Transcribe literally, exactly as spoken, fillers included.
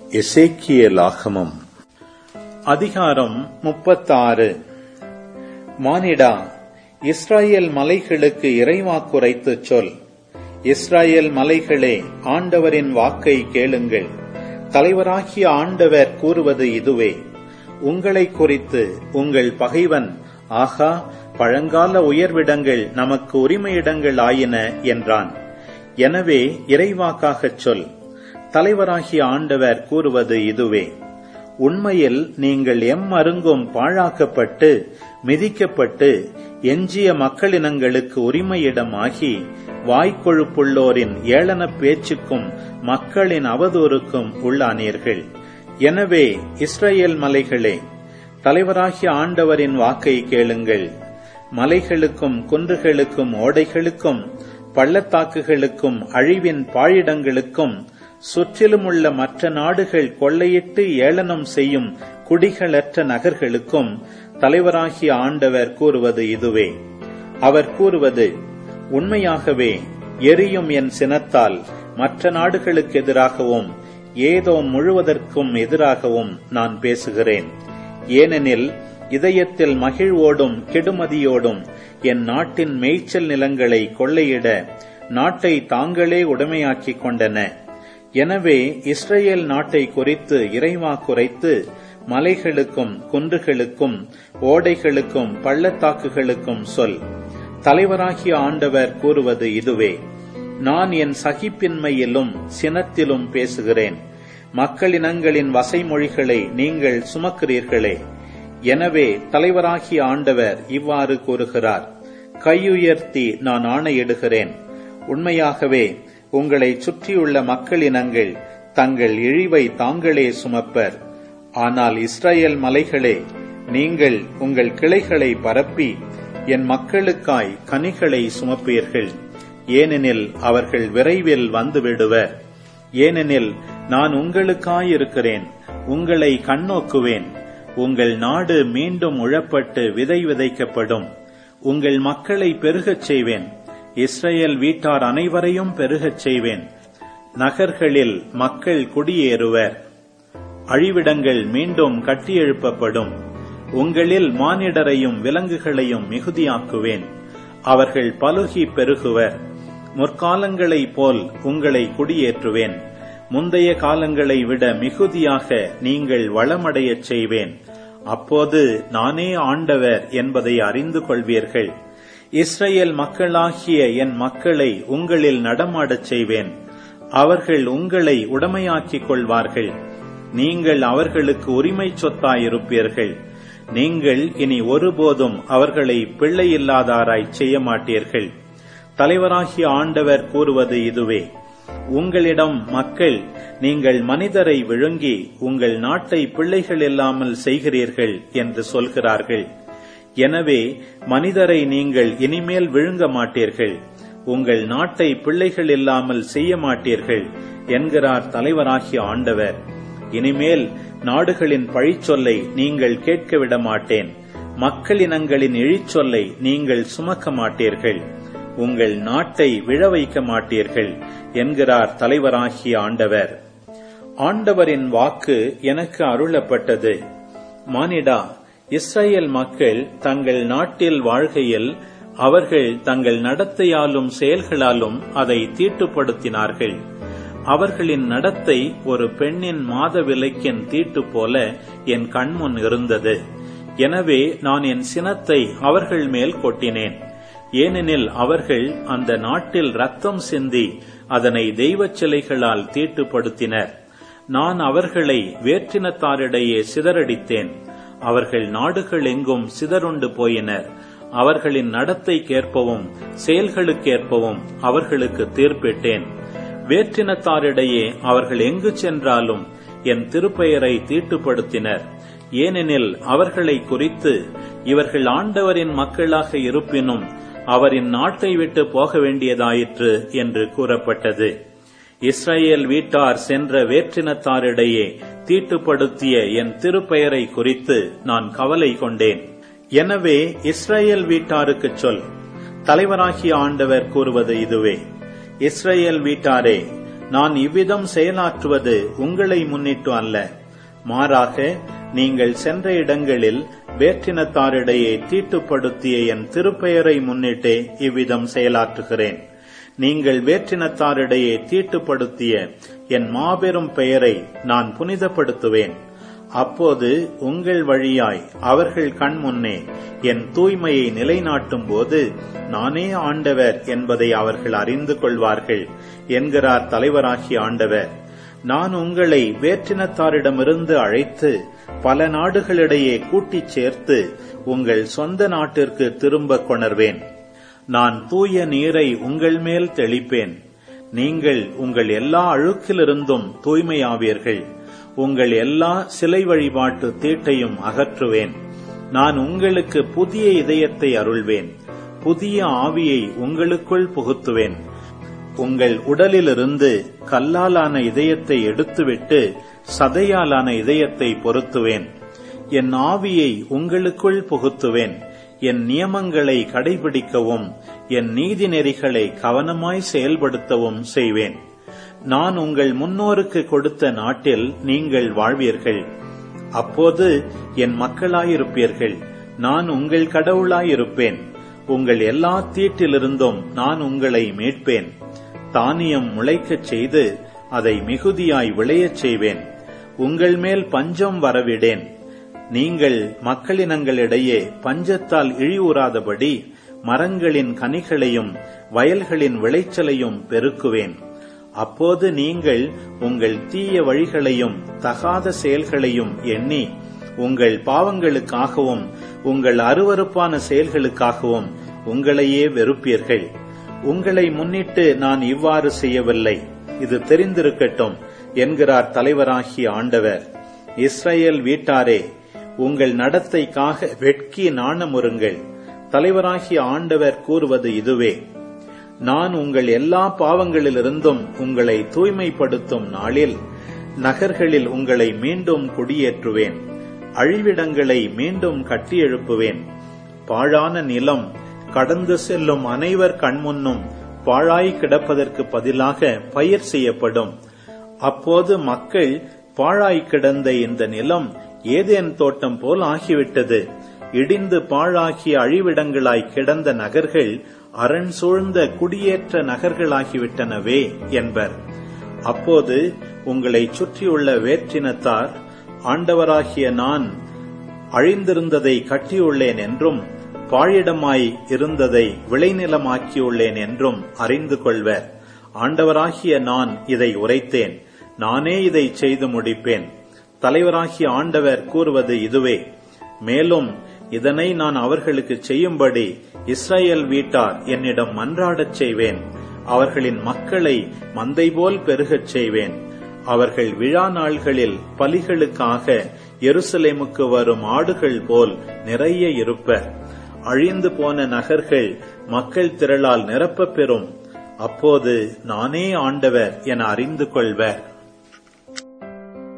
எசேக்கியேலாகமம் அதிகாரம் முப்பத்தாறு. மானிடா, இஸ்ராயேல் மலைகளுக்கு இறைவாக்குரைத்துச் சொல். இஸ்ராயேல் மலைகளே, ஆண்டவரின் வாக்கை கேளுங்கள். தலைவராகிய ஆண்டவர் கூறுவது இதுவே: உங்களை குறித்து உங்கள் பகைவன், ஆகா, பழங்கால உயர்விடங்கள் நமக்கு உரிமையிடங்கள் ஆயின என்றான். எனவே இறைவாக்காகச் சொல். தலைவராகிய ஆண்டவர் கூறுவது இதுவே: உண்மையில் நீங்கள் எம் அருங்கும் பாழாக்கப்பட்டு மிதிக்கப்பட்டு எஞ்சிய மக்களினங்களுக்கு உரிமையிடமாகி வாய்க்கொழுப்புள்ளோரின் ஏளன பேச்சுக்கும் மக்களின் அவதூறுக்கும் உள்ளானீர்கள். எனவே இஸ்ரவேல் மலைகளே, தலைவராகிய ஆண்டவரின் வாக்கை கேளுங்கள். மலைகளுக்கும் குன்றுகளுக்கும் ஓடைகளுக்கும் பள்ளத்தாக்குகளுக்கும் அழிவின் பாழிடங்களுக்கும் சுற்றிலுமுள்ள மற்ற நாடுகள் கொள்ளையிட்டு ஏளனம் செய்யும் குடிகளற்ற நகர்களுக்கும் தலைவராகிய ஆண்டவர் கூறுவது இதுவே. அவர் கூறுவது: உண்மையாகவே எரியும் என் சினத்தால் மற்ற நாடுகளுக்கு எதிராகவும் ஏதோம் முழுவதற்கும் எதிராகவும் நான் பேசுகிறேன். ஏனெனில் இதயத்தில் மகிழ்வோடும் கெடுமதியோடும் என் நாட்டின் மேய்ச்சல் நிலங்களை கொள்ளையிட நாட்டை தாங்களே உடைமையாக்கிக் கொண்டன. எனவே இஸ்ரவேல் நாட்டை குறித்து இறைவாக்குரைத்து மலைகளுக்கும் குன்றுகளுக்கும் ஓடைகளுக்கும் பள்ளத்தாக்குகளுக்கும் சொல். தலைவராகிய ஆண்டவர் கூறுவது இதுவே: நான் என் சகிப்பின்மையிலும் சினத்திலும் பேசுகிறேன். மக்களினங்களின் வசைமொழிகளை நீங்கள் சுமக்கிறீர்களே. எனவே தலைவராகிய ஆண்டவர் இவ்வாறு கூறுகிறார்: கையுயர்த்தி நான் ஆணையிடுகிறேன். உண்மையாகவே உங்களை சுற்றியுள்ள மக்களினங்கள் தங்கள் இழிவை தாங்களே சுமப்பர். ஆனால் இஸ்ரவேல் மலைகளே, நீங்கள் உங்கள் கிளைகளை பரப்பி என் மக்களுக்காய் கனிகளை சுமப்பீர்கள். ஏனெனில் அவர்கள் விரைவில் வந்துவிடுவர். ஏனெனில் நான் உங்களுக்காயிருக்கிறேன், உங்களை கண்ணோக்குவேன். உங்கள் நாடு மீண்டும் உழப்பட்டு விதை விதைக்கப்படும். உங்கள் மக்களை பெருகச் செய்வேன். இஸ்ரவேல் வீட்டார் அனைவரையும் பெருகச் செய்வேன். நகர்களில் மக்கள் குடியேறுவர். அழிவிடங்கள் மீண்டும் கட்டியெழுப்பப்படும். உங்களில் மானிடரையும் விலங்குகளையும் மிகுதியாக்குவேன். அவர்கள் பலுகி பெருகுவர். முற்காலங்களைப் போல் உங்களை குடியேற்றுவேன். முந்தைய காலங்களை விட மிகுதியாக நீங்கள் வளமடையச் செய்வேன். அப்போது நானே ஆண்டவர் என்பதை அறிந்து கொள்வீர்கள். இஸ்ரவேல் மக்களாகிய என் மக்களை உங்களில் நடமாடச் செய்வேன். அவர்கள் உங்களை உடைமையாக்கிக் கொள்வார்கள். நீங்கள் அவர்களுக்கு உரிமை சொத்தாயிருப்பீர்கள். நீங்கள் இனி ஒருபோதும் அவர்களை பிள்ளையில்லாதாராய் செய்ய மாட்டீர்கள். தலைவராகிய ஆண்டவர் கூறுவது இதுவே: உங்களிடம் மக்கள், நீங்கள் மனிதரை விழுங்கி உங்கள் நாட்டை பிள்ளைகள் இல்லாமல் செய்கிறீர்கள் என்று சொல்கிறார்கள். எனவே மனிதரை நீங்கள் இனிமேல் விழுங்க மாட்டீர்கள், உங்கள் நாட்டை பிள்ளைகள் இல்லாமல் செய்ய மாட்டீர்கள் என்கிறார் தலைவராகிய ஆண்டவர். இனிமேல் நாடுகளின் பழிச்சொல்லை நீங்கள் கேட்க விட மாட்டேன். மக்களினங்களின் இழிச்சொல்லை நீங்கள் சுமக்க மாட்டீர்கள். உங்கள் நாட்டை விழ வைக்க மாட்டீர்கள் என்கிறார் தலைவராகிய ஆண்டவர். ஆண்டவரின் வாக்கு எனக்கு அருளப்பட்டது. மானிடா, இஸ்ரவேல் மக்கள் தங்கள் நாட்டில் வாழ்கையில் அவர்கள் தங்கள் நடத்தையாலும் செயல்களாலும் அதை தீட்டுப்படுத்தினார்கள். அவர்களின் நடத்தை ஒரு பெண்ணின் மாதவிலக்கின் தீட்டு போல என் கண்முன் இருந்தது. எனவே நான் என் சினத்தை அவர்கள் மேல் கொட்டினேன். ஏனெனில் அவர்கள் அந்த நாட்டில் இரத்தம் சிந்தி அதனை தெய்வச் சிலைகளால் தீட்டுப்படுத்தினர். நான் அவர்களை வேற்றினத்தாரிடையே சிதறடித்தேன். அவர்கள் நாடுகள் எங்கும் சிதறுண்டு போயினர். அவர்களின் நடத்தைக்கேற்பவும் செயல்களுக்கேற்பவும் அவர்களுக்கு தீர்ப்பிட்டேன். வேற்றினத்தாரிடையே அவர்கள் எங்கு சென்றாலும் என் திருப்பெயரை தீட்டுப்படுத்தினர். ஏனெனில் அவர்களை குறித்து, இவர்கள் ஆண்டவரின் மக்களாக இருப்பினும் அவரின் நாட்டை விட்டு போக வேண்டியதாயிற்று என்று கூறப்பட்டது. இஸ்ரவேல் வீட்டார் சென்ற வேற்றினத்தாரிடையே தீட்டுப்படுத்திய என் திருப்பெயரை குறித்து நான் கவலை கொண்டேன். எனவே இஸ்ரவேல் வீட்டாருக்குச் சொல். தலைவராகிய ஆண்டவர் கூறுவது இதுவே: இஸ்ரவேல் வீட்டாரே, நான் இவ்விதம் செயலாற்றுவது உங்களை முன்னிட்டு அல்ல, மாறாக நீங்கள் சென்ற இடங்களில் வேற்றினத்தாரிடையே தீட்டுப்படுத்திய என் திருப்பெயரை முன்னிட்டே இவ்விதம் செயலாற்றுகிறேன். நீங்கள் வேற்றினத்தாரிடையே தீட்டுப்படுத்திய என் மாபெரும் பெயரை நான் புனிதப்படுத்துவேன். அப்போது உங்கள் வழியாய் அவர்கள் கண் முன்னே என் தூய்மையை நிலைநாட்டும் போது நானே ஆண்டவர் என்பதை அவர்கள் அறிந்து கொள்வார்கள் என்கிறார் தலைவராகிய ஆண்டவர். நான் உங்களை வேற்றினத்தாரிடமிருந்து அழைத்து பல நாடுகளிடையே கூட்டிச் சேர்த்து உங்கள் சொந்த நாட்டிற்கு திரும்ப கொணர்வேன். நான் தூய நீரை உங்கள் மேல் தெளிப்பேன். நீங்கள் உங்கள் எல்லா அழுக்கிலிருந்தும் தூய்மையாவீர்கள். உங்கள் எல்லா சிலை வழிபாட்டு தீட்டையும் அகற்றுவேன். நான் உங்களுக்கு புதிய இதயத்தை அருள்வேன். புதிய ஆவியை உங்களுக்குள் புகுத்துவேன். உங்கள் உடலிலிருந்து கல்லாலான இதயத்தை எடுத்துவிட்டு சதையாலான இதயத்தை பொருத்துவேன். என் ஆவியை உங்களுக்குள் புகுத்துவேன். என் நியமங்களை கடைபிடிக்கவும் என் நீதி நெறிகளை கவனமாய் செயல்படுத்தவும் செய்வேன். நான் உங்கள் முன்னோருக்கு கொடுத்த நாட்டில் நீங்கள் வாழ்வீர்கள். அப்போது என் மக்களாயிருப்பீர்கள். நான் உங்கள் கடவுளாயிருப்பேன். உங்கள் எல்லா தீட்டிலிருந்தும் நான் உங்களை மீட்பேன். தானியம் முளைக்கச் செய்து அதை மிகுதியாய் விளையச் செய்வேன். உங்கள் மேல் பஞ்சம் வரவிடேன். நீங்கள் மக்களினங்களிடையே பஞ்சத்தால் இழிவுறாதபடி மரங்களின் கனிகளையும் வயல்களின் விளைச்சலையும் பெருக்குவேன். அப்போது நீங்கள் உங்கள் தீய வழிகளையும் தகாத செயல்களையும் எண்ணி உங்கள் பாவங்களுக்காகவும் உங்கள் அருவருப்பான செயல்களுக்காகவும் உங்களையே வெறுப்பீர்கள். உங்களை முன்னிட்டு நான் இவ்வாறு செய்யவில்லை, இது தெரிந்திருக்கட்டும் என்கிறார் தலைவராகிய ஆண்டவர். இஸ்ரவேல் வீட்டாரே, உங்கள் நடத்தைக்காக வெட்கி நாணமுறுங்கள். தலைவராகிய ஆண்டவர் கூறுவது இதுவே: நான் உங்கள் எல்லா பாவங்களிலிருந்தும் உங்களை தூய்மைப்படுத்தும் நாளில் நகர்களில் உங்களை மீண்டும் குடியேற்றுவேன். அழிவிடங்களை மீண்டும் கட்டியெழுப்புவேன். பாழான நிலம் கடந்து செல்லும் அனைவர் கண்முன்னும் பாழாய் கிடப்பதற்கு பதிலாக பயிர் செய்யப்படும். அப்போது மக்கள், பாழாய் கிடந்த இந்த நிலம் ஏதேன் தோட்டம் போல் ஆகிவிட்டது. இடிந்து பாழாகிய அழிவிடங்களாய் கிடந்த நகர்கள் அரண் சூழ்ந்த குடியேற்ற நகர்களாகிவிட்டனவே என்பர். அப்போது உங்களை சுற்றியுள்ள வேற்றினத்தார், ஆண்டவராகிய நான் அழிந்திருந்ததை கட்டியுள்ளேன் என்றும் பாழிடமாய் இருந்ததை விளைநிலமாக்கியுள்ளேன் என்றும் அறிந்து கொள்வர். ஆண்டவராகிய நான் இதை உரைத்தேன். நானே இதை செய்து முடிப்பேன். தலைவராகிய ஆண்டவர் கூறுவது இதுவே: மேலும் இதனை நான் அவர்களுக்கு செய்யும்படி இஸ்ரவேல் வீட்டார் என்னிடம் மன்றாடச் செய்வேன். அவர்களின் மக்களை மந்தை போல் பெருகச் செய்வேன். அவர்கள் விழா நாள்களில் பலிகளுக்காக எருசலேமுக்கு வரும் ஆடுகள் போல் நிறைய இருப்பர். அழிந்து போன நகர்கள் மக்கள் திரளால் நிரப்பப் பெறும். அப்போது நானே ஆண்டவர் என அறிந்து கொள்வர்.